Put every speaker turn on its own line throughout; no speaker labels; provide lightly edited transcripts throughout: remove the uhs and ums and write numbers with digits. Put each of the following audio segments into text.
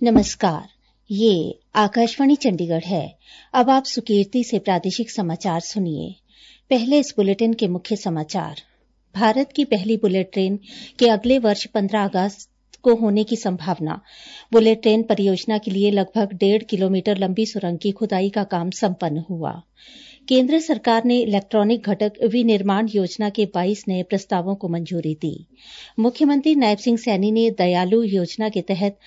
नमस्कार, ये आकाशवाणी चंडीगढ़ है। अब आप सुकीर्ति से प्रादेशिक समाचार सुनिए। पहले इस बुलेटिन के मुख्य समाचार। भारत की पहली बुलेट ट्रेन के अगले वर्ष 15 अगस्त को होने की संभावना। बुलेट ट्रेन परियोजना के लिए लगभग 1.5 किलोमीटर लंबी सुरंग की खुदाई का काम संपन्न हुआ। केंद्र सरकार ने इलेक्ट्रॉनिक घटक विनिर्माण योजना के 22 नए प्रस्तावों को मंजूरी दी। मुख्यमंत्री नायब सिंह सैनी ने दयालु योजना के तहत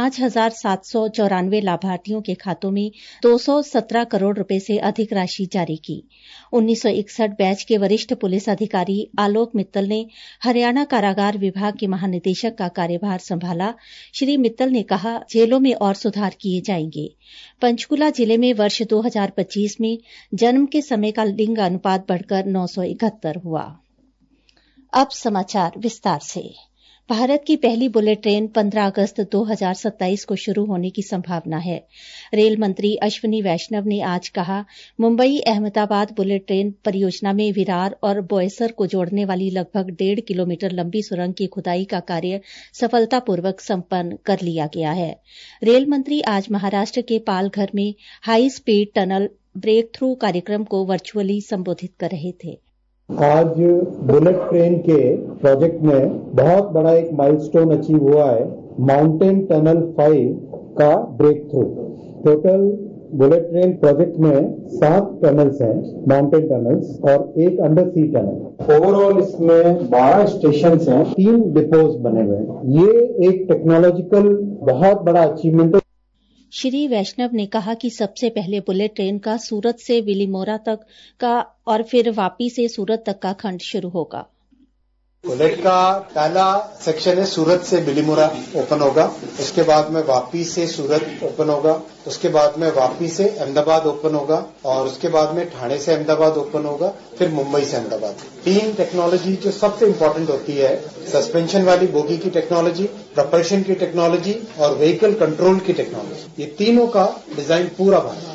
5,794 लाभार्थियों के खातों में 217 करोड़ रुपए से अधिक राशि जारी की। 1961 बैच के वरिष्ठ पुलिस अधिकारी आलोक मित्तल ने हरियाणा कारागार विभाग के महानिदेशक का कार्यभार संभाला। श्री मित्तल ने कहा, जेलों में और सुधार किए जाएंगे। पंचकुला जिले में वर्ष 2025 में जन्म के समय का लिंग अनुपात बढ़कर 971 हुआ। अब समाचार विस्तार से। भारत की पहली बुलेट ट्रेन 15 अगस्त 2027 को शुरू होने की संभावना है। रेल मंत्री अश्विनी वैष्णव ने आज कहा, मुंबई अहमदाबाद बुलेट ट्रेन परियोजना में विरार और बोईसर को जोड़ने वाली लगभग 1.5 किलोमीटर लंबी सुरंग की खुदाई का कार्य सफलतापूर्वक संपन्न कर लिया गया है। रेल मंत्री आज महाराष्ट्र के पालघर में high speed tunnel breakthrough कार्यक्रम को वर्चुअली संबोधित कर रहे थे।
आज बुलेट ट्रेन के प्रोजेक्ट में बहुत बड़ा एक माइलस्टोन अचीव हुआ है, माउंटेन टनल 5 का breakthrough. Total bullet train project में 7 टनल्स हैं, माउंटेन टनल्स, और एक अंडर सी टनल। ओवरऑल इसमें 12 स्टेशन हैं, 3 डिपोज बने हुए हैं। ये एक टेक्नोलॉजिकल बहुत बड़ा अचीवमेंट है।
श्री वैष्णव ने कहा कि सबसे पहले बुलेट ट्रेन का सूरत से विलीमोरा तक का और फिर वापी से सूरत तक का खंड शुरू होगा।
बुलेट का पहला सेक्शन है सूरत से बिलीमोरा ओपन होगा, उसके बाद में वापी से सूरत ओपन होगा, उसके बाद में वापी से अहमदाबाद ओपन होगा, और उसके बाद में ठाणे से अहमदाबाद ओपन होगा, फिर मुंबई से अहमदाबाद। 3 टेक्नोलॉजी जो सबसे इम्पोर्टेंट होती है, सस्पेंशन वाली बोगी की टेक्नोलॉजी, प्रपल्शन की टेक्नोलॉजी और व्हीकल कंट्रोल की टेक्नोलॉजी, ये तीनों का डिजाइन पूरा बना है।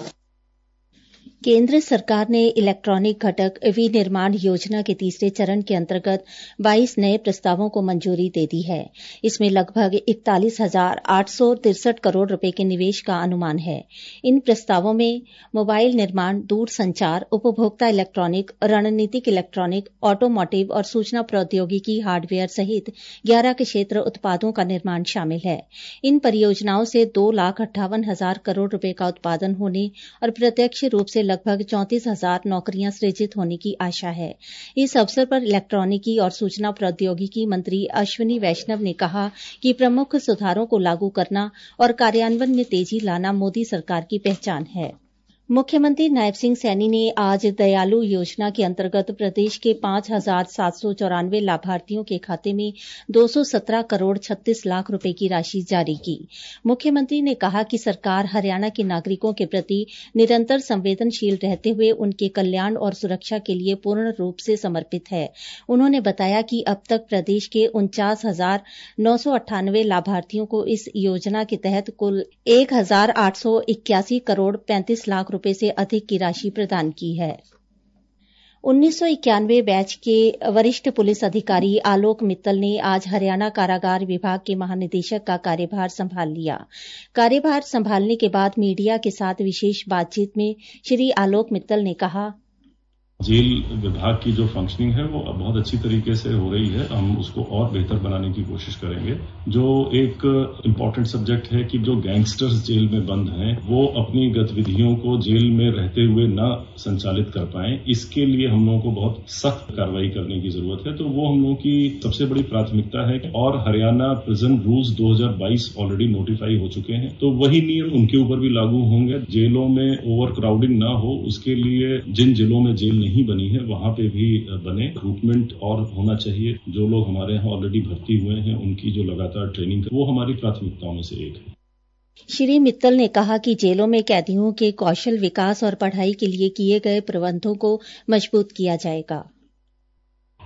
केंद्र सरकार ने इलेक्ट्रॉनिक घटक विनिर्माण योजना के तीसरे चरण के अंतर्गत 22 नए प्रस्तावों को मंजूरी दे दी है। इसमें लगभग 41,863 करोड़ रुपए के निवेश का अनुमान है। इन प्रस्तावों में मोबाइल निर्माण, दूरसंचार, उपभोक्ता इलेक्ट्रॉनिक, रणनीतिक इलेक्ट्रॉनिक, ऑटोमोटिव और सूचना प्रौद्योगिकी हार्डवेयर सहित 11 के क्षेत्र उत्पादों का निर्माण शामिल है। इन परियोजनाओं से 2,58,000 करोड़ रुपए का उत्पादन होने और प्रत्यक्ष रूप से लगभग 34,000 नौकरियां सृजित होने की आशा है। इस अवसर पर इलेक्ट्रॉनिकी और सूचना प्रौद्योगिकी मंत्री अश्विनी वैष्णव ने कहा कि प्रमुख सुधारों को लागू करना और कार्यान्वयन में तेजी लाना मोदी सरकार की पहचान है। मुख्यमंत्री नायब सिंह सैनी ने आज दयालु योजना के अंतर्गत प्रदेश के 5,794 लाभार्थियों के खाते में 217 करोड़ 36 लाख रुपए की राशि जारी की। मुख्यमंत्री ने कहा कि सरकार हरियाणा के नागरिकों के प्रति निरंतर संवेदनशील रहते हुए उनके कल्याण और सुरक्षा के लिए पूर्ण रूप से समर्पित है। उन्होंने बताया कि अब तक प्रदेश के 49,998 लाभार्थियों को इस योजना के तहत कुल 1,881 करोड़ 35 लाख रुपए से अधिक की राशि प्रदान की है। 1991 बैच के वरिष्ठ पुलिस अधिकारी आलोक मित्तल ने आज हरियाणा कारागार विभाग के महानिदेशक का कार्यभार संभाल लिया। कार्यभार संभालने के बाद मीडिया के साथ विशेष बातचीत में श्री आलोक मित्तल ने कहा,
जेल विभाग की जो फंक्शनिंग है वो बहुत अच्छी तरीके से हो रही है। हम उसको और बेहतर बनाने की कोशिश करेंगे। जो एक इम्पॉर्टेंट सब्जेक्ट है कि जो गैंगस्टर्स जेल में बंद हैं वो अपनी गतिविधियों को जेल में रहते हुए न संचालित कर पाएं, इसके लिए हम लोगों को बहुत सख्त कार्रवाई करने की जरूरत है। तो वो हम लोगों की सबसे बड़ी प्राथमिकता है। और Haryana prison rules 2022 already notify हो चुके हैं, तो वही नियम उनके ऊपर भी लागू होंगे। जेलों में ओवर क्राउडिंग ना हो, उसके लिए जिन जिलों में जेल नहीं बनी है वहां पे भी बने। रिक्रूटमेंट और होना चाहिए। जो लोग हमारे यहाँ ऑलरेडी भर्ती हुए हैं उनकी जो लगातार ट्रेनिंग है वो हमारी प्राथमिकताओं में से एक है।
श्री मित्तल ने कहा कि जेलों में कैदियों के कौशल विकास और पढ़ाई के लिए किए गए प्रबंधों को मजबूत किया जाएगा।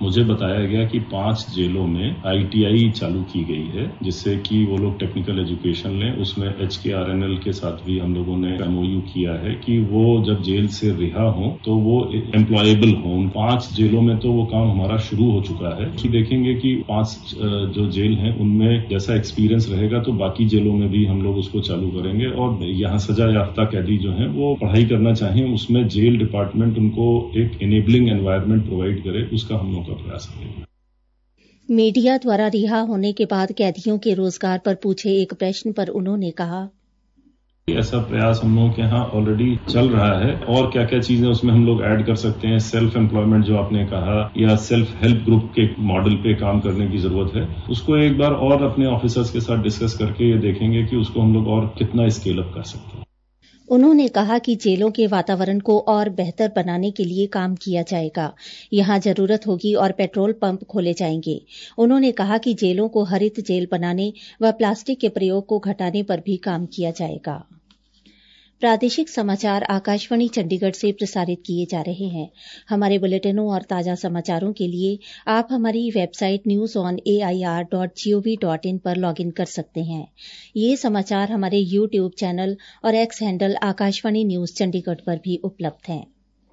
मुझे बताया गया कि 5 जेलों में ITI चालू की गई है, जिससे कि वो लोग टेक्निकल एजुकेशन लें। उसमें HKRNL के साथ भी हम लोगों ने MOU किया है कि वो जब जेल से रिहा हो तो वो एम्प्लॉयबल हो। 5 जेलों में तो वो काम हमारा शुरू हो चुका है कि देखेंगे कि 5 जो जेल हैं उनमें जैसा एक्सपीरियंस रहेगा तो बाकी जेलों में भी हम लोग उसको चालू करेंगे। और यहाँ सजा याफ्ता कैदी जो हैं वो पढ़ाई करना चाहें, उसमें जेल डिपार्टमेंट उनको एक इनेबलिंग एनवायरनमेंट प्रोवाइड करे, उसका हम लोग का प्रयास रहेगा।
मीडिया द्वारा रिहा होने के बाद कैदियों के रोजगार पर पूछे एक प्रश्न पर उन्होंने कहा,
ऐसा प्रयास हम लोगों के यहाँ ऑलरेडी चल रहा है और क्या क्या चीजें उसमें हम लोग ऐड कर सकते हैं। सेल्फ एम्प्लॉयमेंट जो आपने कहा या सेल्फ हेल्प ग्रुप के मॉडल पे काम करने की जरूरत है, उसको एक बार और अपने ऑफिसर्स के साथ डिस्कस करके ये देखेंगे कि उसको हम लोग और कितना स्केल अप कर सकते हैं।
उन्होंने कहा कि जेलों के वातावरण को और बेहतर बनाने के लिए काम किया जाएगा। यहां जरूरत होगी और पेट्रोल पंप खोले जाएंगे। उन्होंने कहा कि जेलों को हरित जेल बनाने व प्लास्टिक के प्रयोग को घटाने पर भी काम किया जाएगा। प्रादेशिक समाचार आकाशवाणी चंडीगढ़ से प्रसारित किए जा रहे हैं। हमारे बुलेटिनों और ताजा समाचारों के लिए आप हमारी वेबसाइट newsonair.gov.in पर लॉगिन कर सकते हैं। ये समाचार हमारे यूट्यूब चैनल और X handle Akashvani news Chandigarh पर भी उपलब्ध हैं।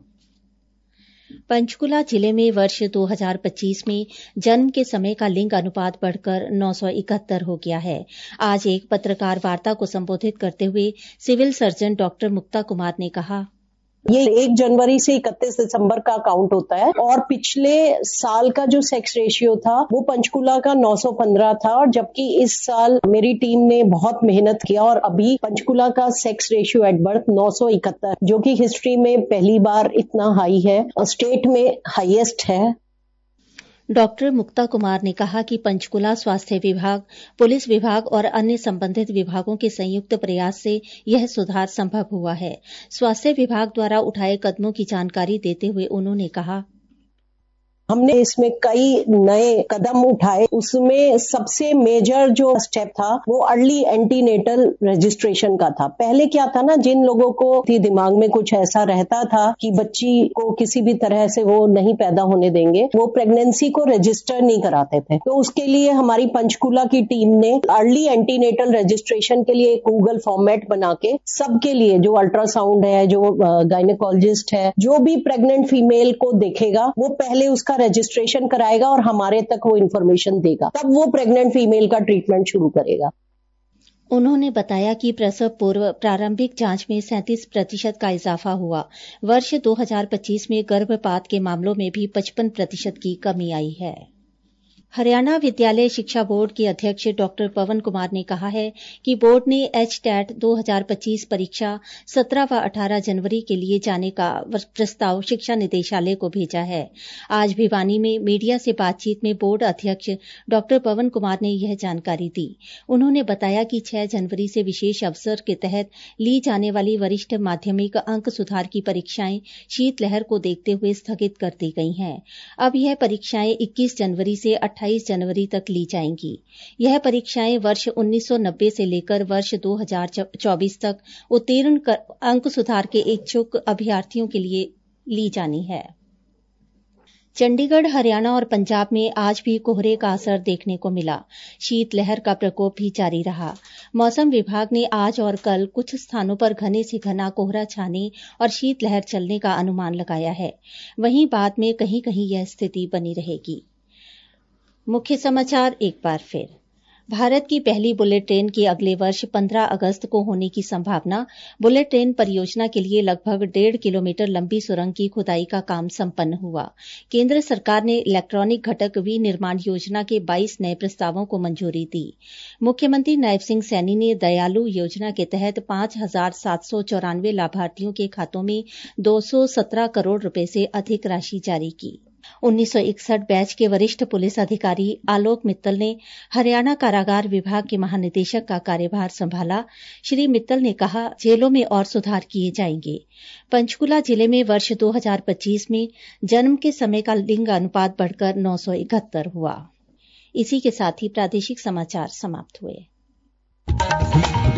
पंचकुला जिले में वर्ष 2025 में जन्म के समय का लिंग अनुपात बढ़कर 971 हो गया है। आज एक पत्रकार वार्ता को संबोधित करते हुए civil surgeon doctor Mukta Kumar ने कहा,
ये 1 जनवरी से 31 दिसंबर का काउंट होता है और पिछले साल का जो सेक्स रेशियो था वो पंचकुला का 915 था, और जबकि इस साल मेरी टीम ने बहुत मेहनत किया और अभी पंचकुला का सेक्स रेशियो एट बर्थ 971, जो कि हिस्ट्री में पहली बार इतना हाई है और स्टेट में हाईएस्ट है।
डॉक्टर मुक्ता कुमार ने कहा कि पंचकुला स्वास्थ्य विभाग, पुलिस विभाग और अन्य संबंधित विभागों के संयुक्त प्रयास से यह सुधार संभव हुआ है। स्वास्थ्य विभाग द्वारा उठाए कदमों की जानकारी देते हुए उन्होंने कहा,
हमने इसमें कई नए कदम उठाए। उसमें सबसे मेजर जो स्टेप था वो अर्ली एंटीनेटल रजिस्ट्रेशन का था। पहले क्या था ना, जिन लोगों को दिमाग में कुछ ऐसा रहता था कि बच्ची को किसी भी तरह से वो नहीं पैदा होने देंगे, वो प्रेगनेंसी को रजिस्टर नहीं कराते थे। तो उसके लिए हमारी पंचकुला की टीम ने अर्ली एंटीनेटल रजिस्ट्रेशन के लिए एक गूगल फॉर्मेट बना के सबके लिए, जो अल्ट्रासाउंड है, जो गायनेकोलॉजिस्ट है, जो भी प्रेग्नेंट फीमेल को देखेगा वो पहले उसका रजिस्ट्रेशन कराएगा और हमारे तक वो इन्फॉर्मेशन देगा, तब वो प्रेग्नेंट फीमेल का ट्रीटमेंट शुरू करेगा।
उन्होंने बताया कि प्रसव पूर्व प्रारंभिक जांच में 37% का इजाफा हुआ। वर्ष 2025 में गर्भपात के मामलों में भी 55% की कमी आई है। हरियाणा विद्यालय शिक्षा बोर्ड के अध्यक्ष डॉक्टर पवन कुमार ने कहा है कि बोर्ड ने HTET 2025 परीक्षा 17 व 18 जनवरी के लिए जाने का प्रस्ताव शिक्षा निदेशालय को भेजा है। आज भिवानी में मीडिया से बातचीत में बोर्ड अध्यक्ष डॉक्टर पवन कुमार ने यह जानकारी दी। उन्होंने बताया कि 6 जनवरी से विशेष अवसर के तहत ली जाने वाली वरिष्ठ माध्यमिक अंक सुधार की परीक्षाएं शीतलहर को देखते हुए स्थगित कर दी गई हैं। अब यह परीक्षाएं 21 जनवरी से 28 जनवरी तक ली जाएंगी। यह परीक्षाएं वर्ष 1990 से लेकर वर्ष 2024 तक उत्तीर्ण अंक सुधार के इच्छुक अभ्यर्थियों के लिए ली जानी है। चंडीगढ़, हरियाणा और पंजाब में आज भी कोहरे का असर देखने को मिला। शीतलहर का प्रकोप भी जारी रहा। मौसम विभाग ने आज और कल कुछ स्थानों पर घने से घना कोहरा छाने और शीतलहर चलने का अनुमान लगाया है। वहीं बाद में कहीं कहीं यह स्थिति बनी रहेगी। मुख्य समाचार एक बार फिर। भारत की पहली बुलेट ट्रेन की अगले वर्ष 15 अगस्त को होने की संभावना। बुलेट ट्रेन परियोजना के लिए लगभग 1.5 किलोमीटर लंबी सुरंग की खुदाई का काम संपन्न हुआ। केंद्र सरकार ने इलेक्ट्रॉनिक घटक विनिर्माण योजना के 22 नए प्रस्तावों को मंजूरी दी। मुख्यमंत्री नायब सिंह सैनी ने दयालु योजना के तहत 5,794 लाभार्थियों के खातों में 217 करोड़ रुपए से अधिक राशि जारी की। 1961 बैच के वरिष्ठ पुलिस अधिकारी आलोक मित्तल ने हरियाणा कारागार विभाग के महानिदेशक का कार्यभार संभाला। श्री मित्तल ने कहा, जेलों में और सुधार किए जाएंगे। पंचकुला जिले में वर्ष 2025 में जन्म के समय का लिंग अनुपात बढ़कर 971 हुआ। इसी के साथ ही प्रादेशिक समाचार समाप्त हुए।